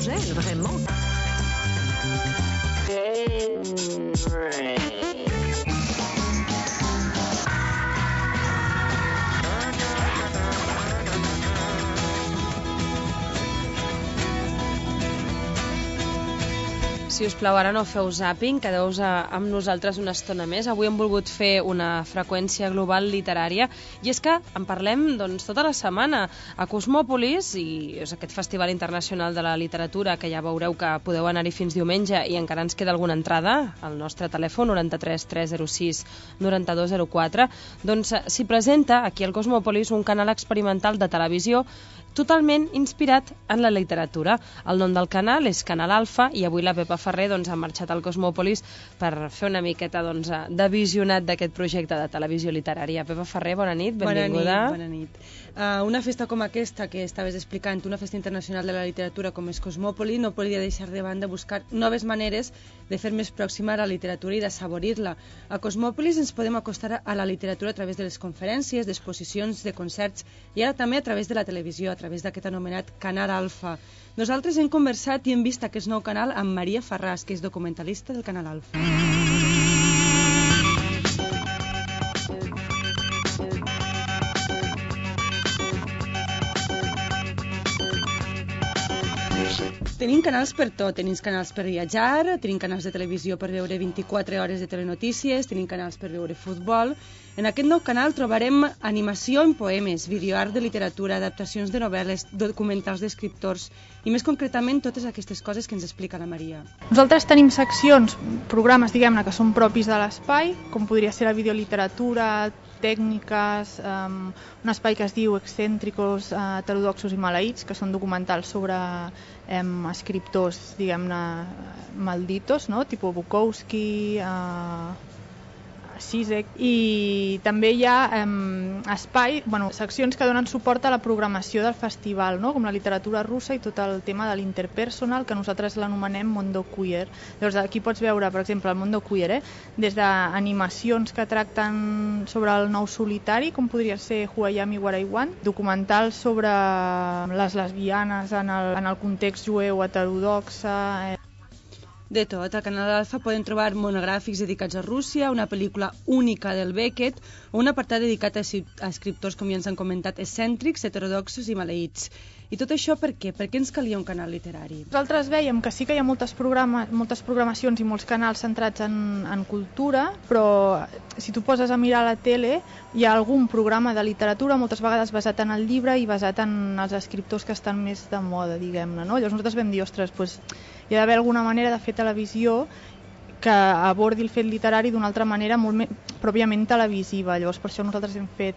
Angèle, vraiment. Si us plau, ara no feu zàping, quedeu-vos amb nosaltres una estona més. Avui hem volgut fer una freqüència global literària i és que en parlem tota la setmana a Cosmòpolis, i és aquest Festival Internacional de la Literatura que ja veureu que podeu anar-hi fins diumenge i encara ens queda alguna entrada al nostre telèfon 93 306 9204. Doncs s'hi presenta aquí al Cosmòpolis un canal experimental de televisió totalment inspirat en la literatura. El nom del canal és Canal Alfa i avui la Pepa Ferrer ha marxat al Cosmòpolis per fer una miqueta de visionat d'aquest projecte de televisió literària. Pepa Ferrer, bona nit, benvinguda. Bona nit. Una festa com aquesta que estaves explicant, una festa internacional de la literatura com és Cosmòpolis, no podia deixar de banda buscar noves maneres de fer més pròxima la literatura i d'assaborir-la. A Cosmòpolis ens podem acostar a la literatura a través de les conferències, d'exposicions, de concerts i ara també a través de la televisió, a través d'aquest anomenat Canal Alfa. Nosaltres hem conversat i hem vist aquest nou canal amb Maria Farràs, que és documentalista del Canal Alfa. Tenim canals per tot, tenim canals per viatjar, tenim canals de televisió per veure 24 hores de telenotícies, tenim canals per veure futbol. En aquest nou canal trobarem animació en poemes, videoart de literatura, adaptacions de novel·les, documentals d'escriptors i més concretament totes aquestes coses que ens explica la Maria. Nosaltres tenim seccions, programes, diguem-ne, que són propis de l'espai, com podria ser la videoliteratura, tècniques, un espai que es diu Excèntricos, heterodoxos i maleïts, que són documentals sobre escriptors, diguem-ne, malditos, no? Tipus Bukowski, Zizek, i també hi ha seccions que donen suport a la programació del festival, no? Com la literatura russa i tot el tema de l'interpersonal, que nosaltres l'anomenem Mondo Queer. Llavors aquí pots veure, per exemple, el Mondo Queer, des d'animacions que tracten sobre el nou solitari, com podria ser Who I Am i What I Want, documentals sobre les lesbianes en el context jueu heterodoxe. De tot, al Canal Alfa podem trobar monogràfics dedicats a Rússia, una pel·lícula única del Beckett o un apartat dedicat a escriptors, com ja ens han comentat, excèntrics, heterodoxos i maleïts. I tot això per què? Per què ens calia un canal literari? Nosaltres veiem que sí que hi ha moltes programacions i molts canals centrats en cultura, però si tu poses a mirar la tele hi ha algun programa de literatura, moltes vegades basat en el llibre i basat en els escriptors que estan més de moda, diguem-ne, no? Llavors nosaltres vam dir, ostres, hi ha d'haver alguna manera de fer televisió que abordi el fet literari d'una altra manera molt més pròpiament televisiva. Llavors per això nosaltres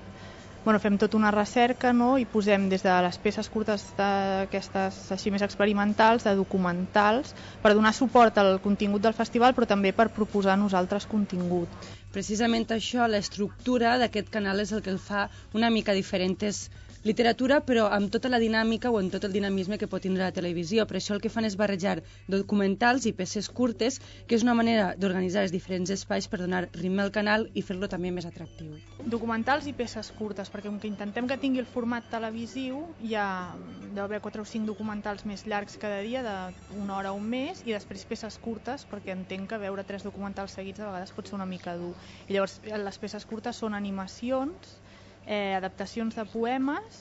fem tota una recerca, no? I posem des de les peces curtes d'aquestes així més experimentals, de documentals, per donar suport al contingut del festival, però també per proposar nosaltres contingut. Precisament això, l'estructura d'aquest canal és el que el fa una mica diferent. És literatura, però amb tota la dinàmica o amb tot el dinamisme que pot tindre la televisió. Per això el que fan és barrejar documentals i peces curtes, que és una manera d'organitzar els diferents espais per donar ritme al canal i fer-lo també més atractiu. Documentals i peces curtes, perquè com que intentem que tingui el format televisiu, hi ha deu haver 4 o 5 documentals més llargs cada dia, d'una hora o més, i després peces curtes, perquè entenc que veure 3 documentals seguits a vegades pot ser una mica dur. I llavors les peces curtes són animacions, adaptacions de poemes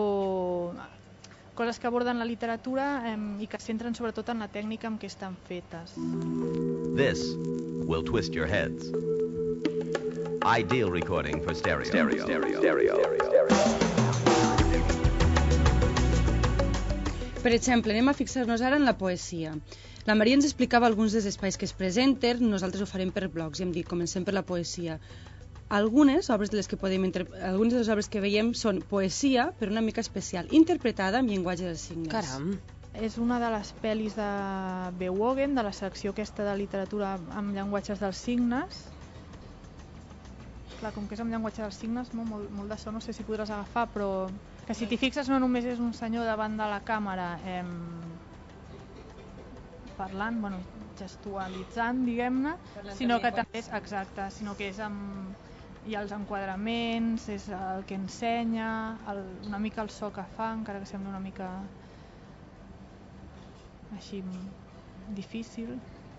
o coses que aborden la literatura i que es centren sobretot en la tècnica amb què estan fetes. This will twist your heads. Ideal recording for stereo. Per exemple, anem a fixar-nos ara en la poesia. La Maria ens explicava alguns dels espais que es presenten, nosaltres ho farem per blocs i hem dit, comencem per la poesia. Algunes obres de les algunes de les obres que veiem són poesia, però una mica especial, interpretada en llenguatge dels signes. Caram! És una de les pel·lis de Bewogen, de la secció aquesta de literatura amb llenguatges dels signes. Clar, com que és amb llenguatge dels signes, no? Molt de so, no sé si podràs agafar, però que si t'hi fixes no només és un senyor davant de la càmera parlant, gestualitzant, diguem-ne, sinó que també és exacte, sinó que és amb hi ha els enquadraments, és el que ensenya, una mica el so que fa, encara que sembla una mica així difícil.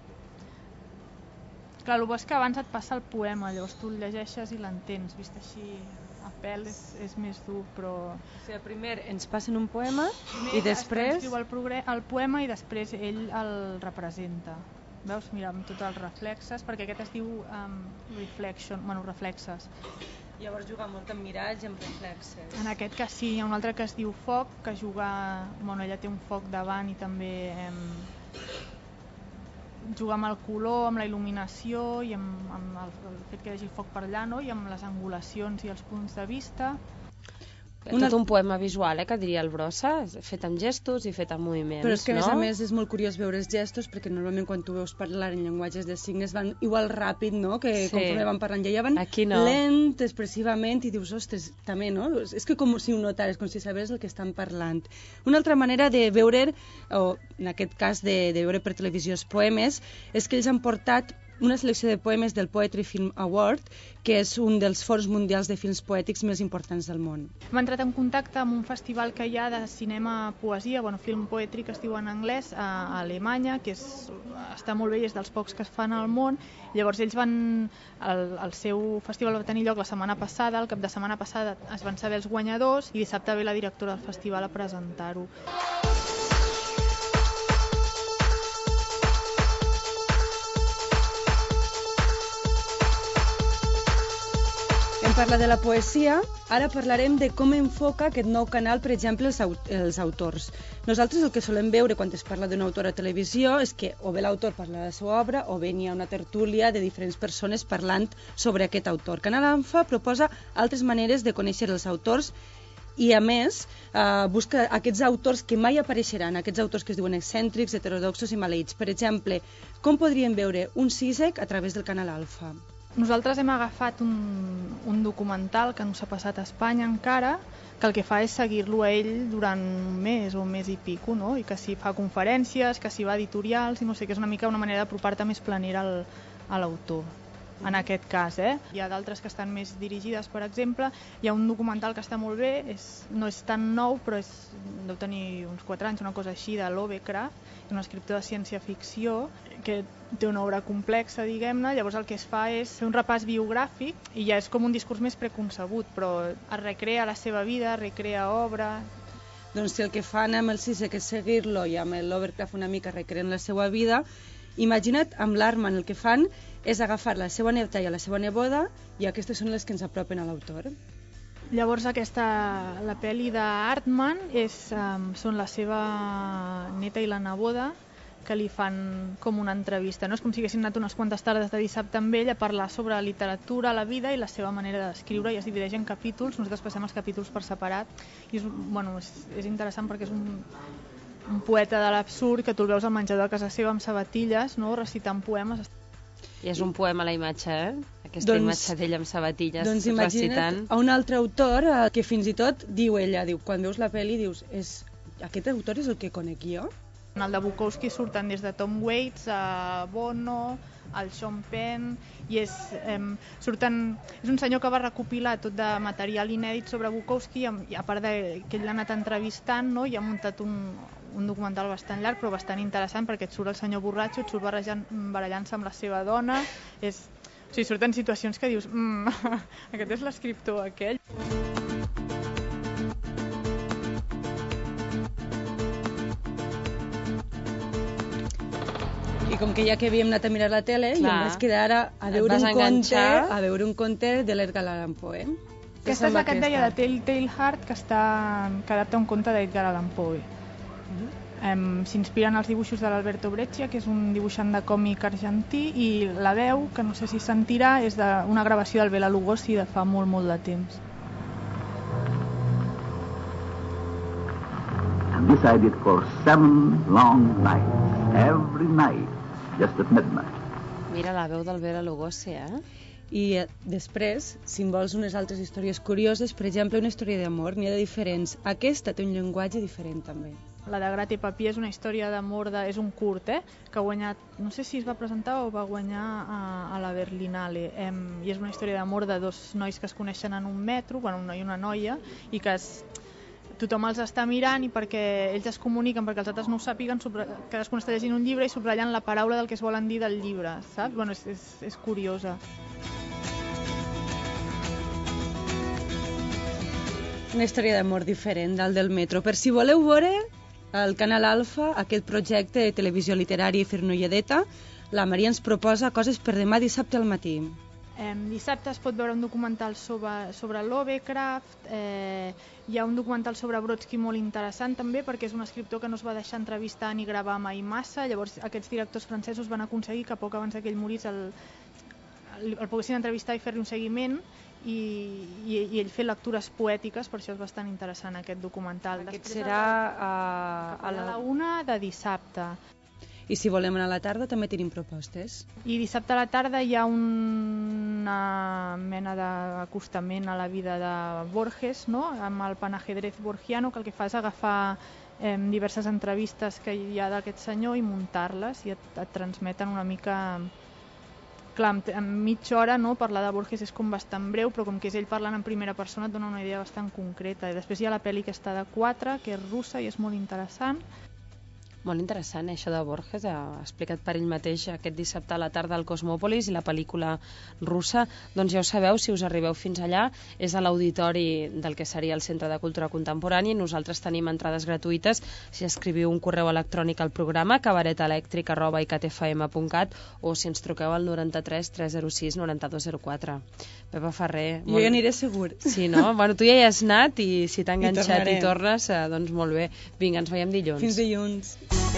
Clar, el bo és que abans et passa el poema, llavors tu el llegeixes i l'entens, vist així a pèl és més dur, però... O sigui, primer ens passen un poema i després... Escriu el poema i després ell el representa. Veus? Mira, amb tots els reflexes, perquè aquest es diu reflection, bueno, reflexes. Llavors juga molt amb miralls i amb reflexes. En aquest cas sí, hi ha un altre que es diu foc, que juga... Bueno, ella té un foc davant i també juga amb el color, amb la il·luminació i amb el fet que hi hagi foc per allà, no? I amb les angulacions i els punts de vista. Tot un poema visual, que diria el Brossa, fet amb gestos i fet amb moviments, però és que, no? a més, és molt curiós veure els gestos, perquè normalment quan tu veus parlar en llenguatges de signes van igual ràpid, no?, que sí. Conforme van parlant. Ja van no. Lent, expressivament, i dius, ostres, també, no? És que com si ho notares, com si sabés el que estan parlant. Una altra manera de veure, o en aquest cas de veure per televisió els poemes, és que ells han portat una selecció de poemes del Poetry Film Award, que és un dels fòrums mundials de films poètics més importants del món. Hem entrat en contacte amb un festival que hi ha de cinema-poesia, bueno, film poetry, que es diu en anglès, a Alemanya, que està molt bé i és dels pocs que es fan al món. Llavors ells van... El seu festival va tenir lloc la setmana passada, el cap de setmana passada es van saber els guanyadors i dissabte ve la directora del festival a presentar-ho. Parla de la poesia, ara parlarem de com enfoca aquest nou canal, per exemple, els autors. Nosaltres el que solem veure quan es parla d'un autor a televisió és que o bé l'autor parla de la seva obra o bé n'hi ha una tertúlia de diferents persones parlant sobre aquest autor. Canal ANFA proposa altres maneres de conèixer els autors i, a més, busca aquests autors que mai apareixeran, aquests autors que es diuen excèntrics, heterodoxos i maleïts. Per exemple, com podríem veure un Zizek a través del canal Alfa? Nosaltres hem agafat un documental que no s'ha passat a Espanya encara, que el que fa és seguir-lo a ell durant un mes o un mes i pico, no? I que si fa conferències, que si va a editorials, i no sé, que és una mica una manera d'apropar-te més planera a l'autor. En aquest cas, Hi ha d'altres que estan més dirigides, per exemple. Hi ha un documental que està molt bé, no és tan nou, però deu tenir uns 4 anys, una cosa així, de Lovecraft, un escriptor de ciència-ficció, que té una obra complexa, diguem-ne. Llavors el que es fa és fer un repàs biogràfic i ja és com un discurs més preconcebut, però es recrea la seva vida, recrea obra... Doncs si el que fan amb el Zizek és seguir-lo i amb el Lovecraft una mica recreen la seva vida, imagina't amb l'Artman el que fan és agafar la seva neta i la seva neboda i aquestes són les que ens apropen a l'autor. Llavors la pel·li d'Artman són la seva neta i la neboda que li fan com una entrevista, no? És com si haguessin anat unes quantes tardes de dissabte amb ell a parlar sobre literatura, la vida i la seva manera d'escriure, i es divideix en capítols. Nosaltres passem els capítols per separat i és interessant perquè és un poeta de l'absurd que tu el veus al menjador a casa seva amb sabatilles, no? Recitant poemes. I és un poema a la imatge, Aquesta imatge d'ella amb sabatilles doncs recitant. A un altre autor que fins i tot diu ella, quan veus la pel·li dius, aquest autor és el que conec jo? En el de Bukowski surten des de Tom Waits a Bono, al Sean Penn, i és un senyor que va recopilar tot de material inèdit sobre Bukowski, i a part que ell l'ha anat entrevistant, no? I ha muntat un documental bastant llarg però bastant interessant, perquè et surt el senyor borratxo, et surt barallant-se amb la seva dona, o sigui, surten situacions que dius aquest és l'escriptor aquell. I com que ja que havíem anat a mirar la tele, jo em vaig quedar ara a veure un conte de l'Edgar Allan Poe. Aquesta és la que et deia de Telltale Heart, que adapta un conte d'Edgar Allan Poe. S'inspiren els dibuixos de l'Alberto Breccia, que és un dibuixant de còmic argentí, i la veu, que no sé si sentirà, és d'una gravació del Bela Lugosi de fa molt, molt de temps. And this I did for 7 long nights, every night, just at midnight. Mira la veu del Bela Lugosi, I després, si en vols unes altres històries curioses, per exemple, una història d'amor, n'hi ha de diferents. Aquesta té un llenguatge diferent, també. La de Grat i Papier és una història d'amor, és un curt, que ha guanyat, no sé si es va presentar o va guanyar a la Berlinale, i és una història d'amor de 2 nois que es coneixen en un metro, un noi i una noia, i que tothom els està mirant i perquè ells es comuniquen, perquè els altres no ho sàpiguen, cadascun està llegint un llibre i subratllant la paraula del que es volen dir del llibre, saps? Bueno, és curiosa. Una història d'amor diferent del metro. Per si voleu veure al Canal Alfa aquest projecte de televisió literària i Fernolladeta, la Maria ens proposa coses per demà dissabte al matí. Dissabte es pot veure un documental sobre Lovecraft, hi ha un documental sobre Brodsky molt interessant també, perquè és un escriptor que no es va deixar entrevistar ni gravar mai massa. Llavors aquests directors francesos van aconseguir que poc abans que ell morís el poguessin entrevistar i fer-li un seguiment, i ell fer lectures poètiques, per això és bastant interessant aquest documental. Aquest serà a la 1 de dissabte. I si volem anar a la tarda també tenim propostes. I dissabte a la tarda hi ha una mena d'acostament a la vida de Borges, no? Amb el Panajedrez borgiano, que el que fa és agafar diverses entrevistes que hi ha d'aquest senyor i muntar-les, i et transmeten una mica... Clar, en mitja hora, no? Parlar de Borges és com bastant breu, però com que és ell parlant en primera persona et dona una idea bastant concreta. I després hi ha la pel·li que està de 4, que és russa i és molt interessant. Molt interessant, això de Borges, ha explicat per ell mateix aquest dissabte a la tarda al Cosmòpolis, i la pel·lícula russa. Doncs ja ho sabeu, si us arribeu fins allà, és a l'auditori del que seria el Centre de Cultura Contemporània, i nosaltres tenim entrades gratuïtes si escriviu un correu electrònic al programa cabaretelèctric@icatfm.cat, o si ens truqueu al 93 306 9204. Pepa Ferrer... Jo hi aniré segur. Sí, no? Bueno, tu ja hi has anat, i si t'ha enganxat i tornes, doncs molt bé. Vinga, ens veiem dilluns. Fins dilluns.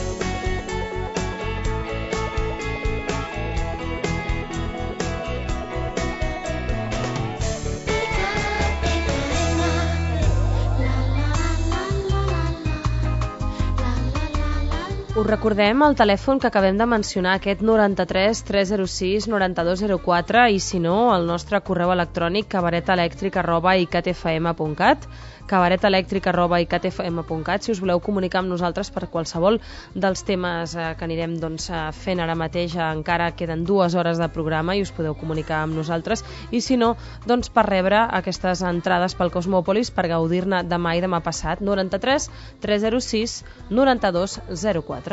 Us recordem el telèfon que acabem de mencionar, aquest 93 306 9204, i si no, el nostre correu electrònic cabaretelèctric@icatfm.cat, cabaretelèctric@icatfm.cat, si us voleu comunicar amb nosaltres per qualsevol dels temes que anirem fent ara mateix. Encara queden 2 hores de programa i us podeu comunicar amb nosaltres, i si no, doncs per rebre aquestes entrades pel Cosmòpolis per gaudir-ne demà i demà passat. 93 306 9204.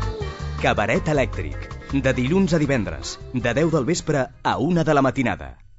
Cabaret Elèctric, de dilluns a divendres, de 10 del vespre a 1 de la matinada.